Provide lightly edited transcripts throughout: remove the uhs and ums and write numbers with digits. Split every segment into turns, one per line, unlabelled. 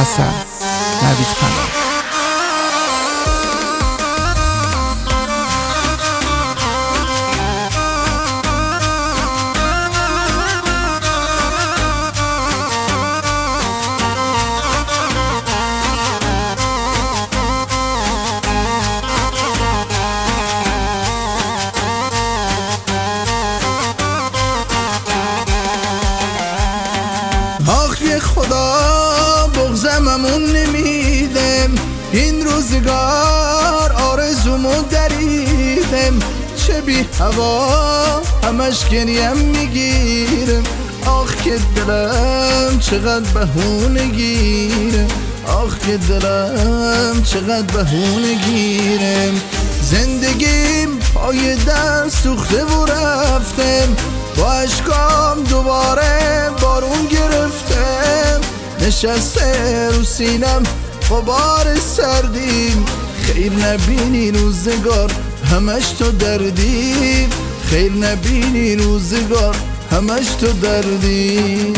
حسن نوید پناه.
آخ خدا بغضممون نمیدم، این روزگار آرزومو دریدم، چه بی هوا همش گریم میگیرم، آخ که دلم چقدر بهونه گیرم، آخ که دلم چقدر بهونه گیرم، زندگیم پای در سوخته و رفتم، با اشکام دوباره بارون گرفتم، نشسته رو سینم غبار سردیم، خیر نبینی روزگار همش تو دردی، خیر نبینی روزگار همش تو دردی.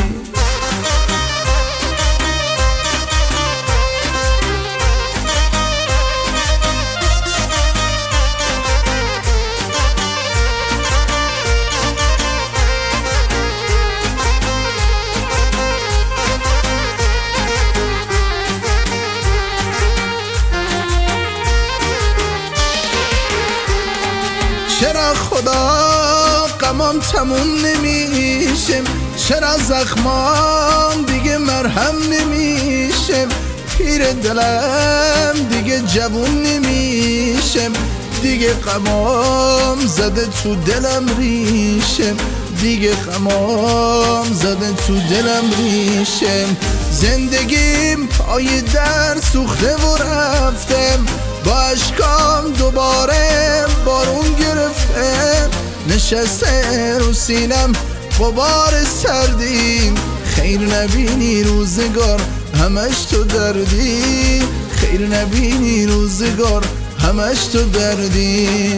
چرا خدا غمام تموم نمیشم، چرا زخمام دیگه مرهم نمیشم، پیر دلم دیگه جوون نمیشم، دیگه غمام زده تو دلم ریشم، دیگه غمام زده تو دلم ریشم، زندگیم پای در سوخته و رفتم، با اشکام دوباره بارون گرفتم، نشسته رو سینم غبار سردیم، خیر نبینی روزگار همش تو دردی، خیر نبینی روزگار همش تو دردی.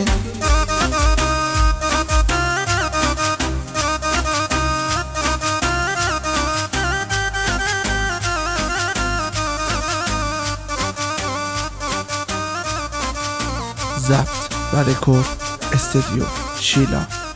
ضبط و رکورد استودیو شیلا.